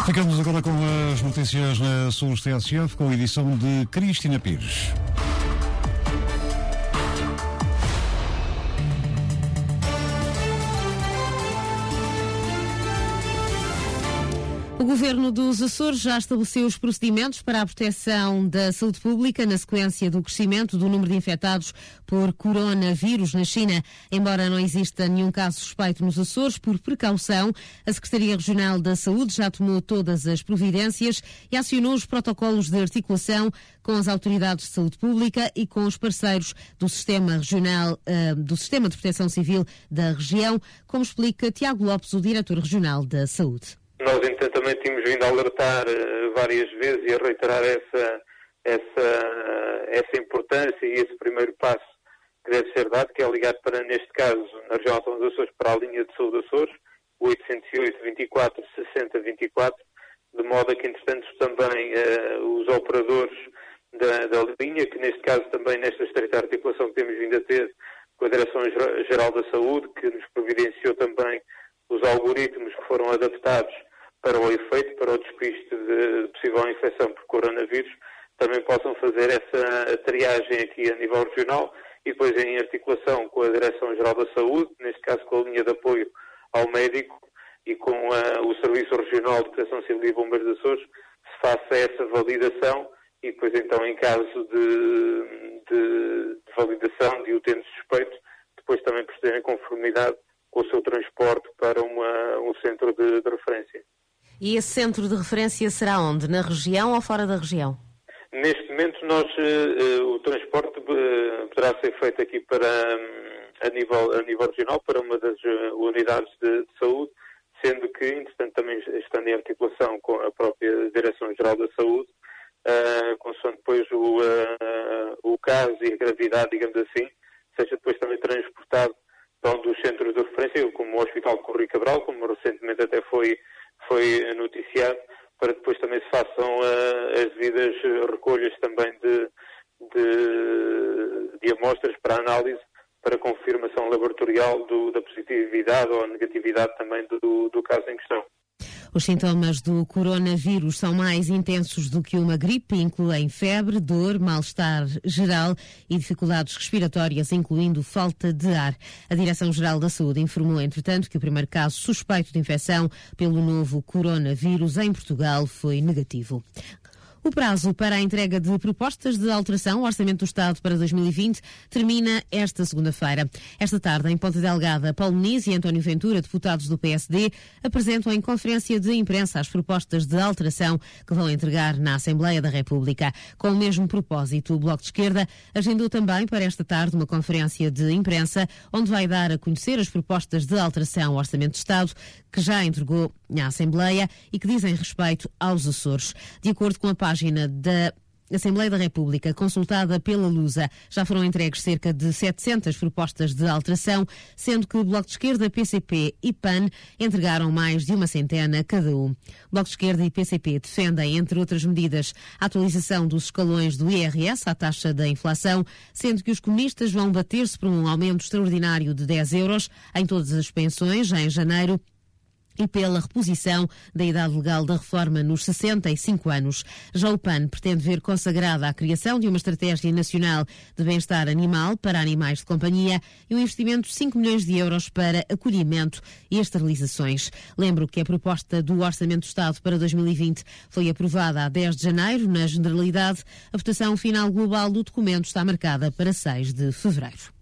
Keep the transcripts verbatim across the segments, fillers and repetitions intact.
Ficamos agora com as notícias na Sul T S F, com a edição de Cristina Pires. O Governo dos Açores já estabeleceu os procedimentos para a proteção da saúde pública na sequência do crescimento do número de infectados por coronavírus na China. Embora não exista nenhum caso suspeito nos Açores, por precaução, a Secretaria Regional da Saúde já tomou todas as providências e acionou os protocolos de articulação com as autoridades de saúde pública e com os parceiros do Sistema Regional, uh, do Sistema de Proteção Civil da região, como explica Tiago Lopes, o Diretor Regional da Saúde. Nós, então, também tínhamos vindo a alertar uh, várias vezes e a reiterar essa, essa, essa importância e esse primeiro passo que deve ser dado, que é ligar para, neste caso, na região autónoma dos Açores, para a linha de saúde Açores, oitocentos e oito, vinte e quatro, sessenta, vinte e quatro, de modo a que, entretanto, também uh, os operadores da, da linha, que neste caso também nesta estreita articulação que temos vindo a ter com a Direção-Geral da Saúde, que nos providenciou também os algoritmos que foram adaptados para o efeito, para o despiste de possível infecção por coronavírus, também possam fazer essa triagem aqui a nível regional e depois em articulação com a Direção-Geral da Saúde, neste caso com a linha de apoio ao médico e com a, o Serviço Regional de Proteção Civil e Bombeiros dos Açores, se faça essa validação e depois então em caso de, de, de validação de utente suspeito, depois também proceder em conformidade com o seu transporte para uma, um centro de, de referência. E esse centro de referência será onde? Na região ou fora da região? Neste momento, nós, uh, o transporte uh, poderá ser feito aqui para, um, a, nível, a nível regional, para uma das uh, unidades de, de saúde, sendo que, entretanto, também estando em articulação com a própria Direção-Geral da Saúde, uh, consoante depois o, uh, o caso e a gravidade, digamos assim, seja depois também transportado para um dos centros de referência, como o Hospital de Correio Cabral, como recentemente até foi foi noticiado, para depois também se façam uh, as devidas recolhas também de, de, de amostras para análise, para confirmação laboratorial do, da positividade ou negatividade também do, do caso em questão. Os sintomas do coronavírus são mais intensos do que uma gripe, incluem febre, dor, mal-estar geral e dificuldades respiratórias, incluindo falta de ar. A Direção-Geral da Saúde informou, entretanto, que o primeiro caso suspeito de infecção pelo novo coronavírus em Portugal foi negativo. O prazo para a entrega de propostas de alteração ao Orçamento do Estado para dois mil e vinte termina esta segunda-feira. Esta tarde, em Ponta Delgada, Paulo Muniz e António Ventura, deputados do P S D, apresentam em conferência de imprensa as propostas de alteração que vão entregar na Assembleia da República. Com o mesmo propósito, o Bloco de Esquerda agendou também para esta tarde uma conferência de imprensa onde vai dar a conhecer as propostas de alteração ao Orçamento do Estado que já entregou à Assembleia e que dizem respeito aos Açores. De acordo com a página da Assembleia da República, consultada pela Lusa, já foram entregues cerca de setecentas propostas de alteração, sendo que o Bloco de Esquerda, P C P e P A N entregaram mais de uma centena cada um. Bloco de Esquerda e P C P defendem, entre outras medidas, a atualização dos escalões do I R S à taxa da inflação, sendo que os comunistas vão bater-se por um aumento extraordinário de dez euros em todas as pensões, já em janeiro, e pela reposição da idade legal da reforma nos sessenta e cinco anos. Já o P A N pretende ver consagrada a criação de uma estratégia nacional de bem-estar animal para animais de companhia e um investimento de cinco milhões de euros para acolhimento e esterilizações. Lembro que a proposta do Orçamento do Estado para dois mil e vinte foi aprovada a dez de janeiro, na Generalidade. A votação final global do documento está marcada para seis de fevereiro.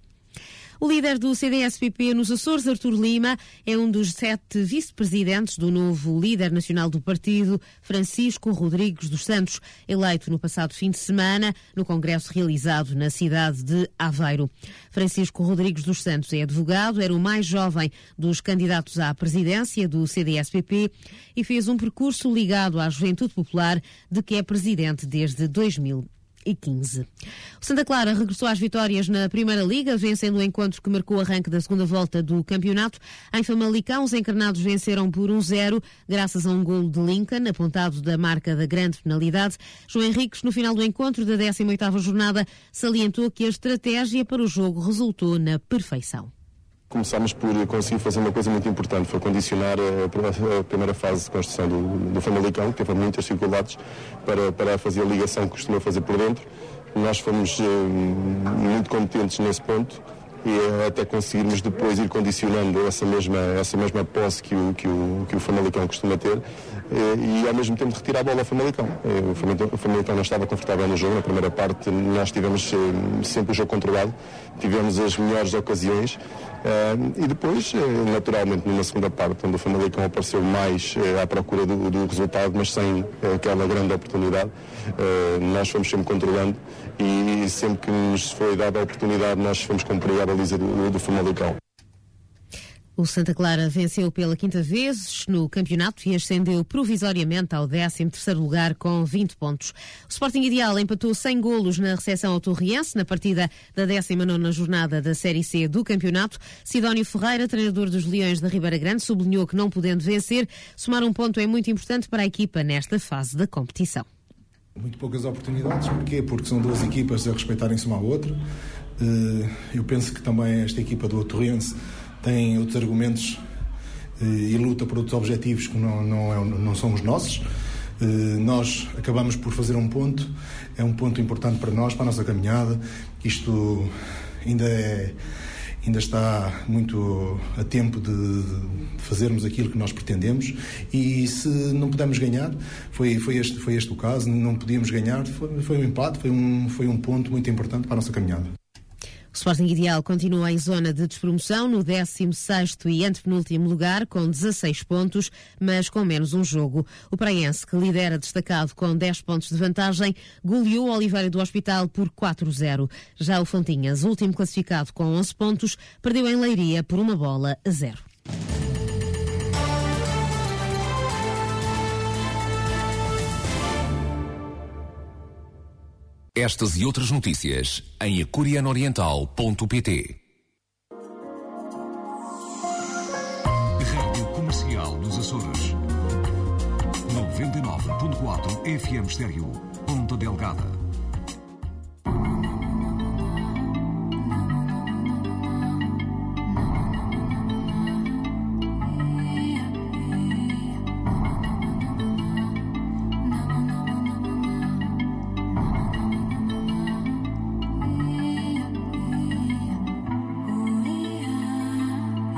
O líder do C D S P P nos Açores, Artur Lima, é um dos sete vice-presidentes do novo líder nacional do partido, Francisco Rodrigues dos Santos, eleito no passado fim de semana no congresso realizado na cidade de Aveiro. Francisco Rodrigues dos Santos é advogado, era o mais jovem dos candidatos à presidência do C D S P P e fez um percurso ligado à Juventude Popular, de que é presidente desde dois mil e quinze. O Santa Clara regressou às vitórias na Primeira Liga, vencendo o encontro que marcou o arranque da segunda volta do campeonato. Em Famalicão, os encarnados venceram por um zero, graças a um golo de Lincoln, apontado da marca da grande penalidade. João Henriques, no final do encontro da décima oitava jornada, salientou que a estratégia para o jogo resultou na perfeição. Começámos por conseguir fazer uma coisa muito importante, foi condicionar a primeira fase de construção do, do Famalicão, que teve muitas dificuldades para, para fazer a ligação que costuma fazer por dentro. Nós fomos uh, muito competentes nesse ponto e até conseguirmos depois ir condicionando essa mesma, essa mesma posse que o, que, o, que o Famalicão costuma ter e ao mesmo tempo retirar a bola ao Famalicão. O Famalicão, o Famalicão não estava confortável no jogo, na primeira parte nós tivemos sempre o jogo controlado, tivemos as melhores ocasiões e depois, naturalmente, numa segunda parte, onde o Famalicão apareceu mais à procura do, do resultado, mas sem aquela grande oportunidade, nós fomos sempre controlando e sempre que nos foi dada a oportunidade nós fomos cumprir a baliza do, do Famalicão. O Santa Clara venceu pela quinta vez no campeonato e ascendeu provisoriamente ao décimo terceiro lugar com vinte pontos. O Sporting Ideal empatou sem golos na recepção ao Torriense na partida da décima nona jornada da Série C do campeonato. Sidónio Ferreira, treinador dos Leões da Ribeira Grande, sublinhou que não podendo vencer, somar um ponto é muito importante para a equipa nesta fase da competição. Muito poucas oportunidades, porquê? Porque são duas equipas a respeitarem-se uma à outra. Eu penso que também esta equipa do Torriense tem outros argumentos e luta por outros objetivos que não, não, é, não são os nossos. Nós acabamos por fazer um ponto, é um ponto importante para nós, para a nossa caminhada. Isto ainda, é, ainda está muito a tempo de, de fazermos aquilo que nós pretendemos e se não pudermos ganhar, foi, foi, este, foi este o caso, não podíamos ganhar, foi, foi um empate, foi um, foi um ponto muito importante para a nossa caminhada. O Sporting Ideal continua em zona de despromoção no décimo sexto e antepenúltimo lugar com dezasseis pontos, mas com menos um jogo. O Praense, que lidera destacado com dez pontos de vantagem, goleou o Oliveira do Hospital por quatro a zero. Já o Fontinhas, último classificado com onze pontos, perdeu em Leiria por uma bola a zero. Estas e outras notícias em açoriano oriental ponto pt. Rádio Comercial dos Açores. noventa e nove ponto quatro F M Estéreo, Ponta Delgada.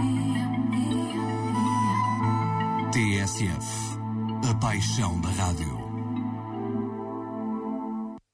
T S F, a paixão da rádio.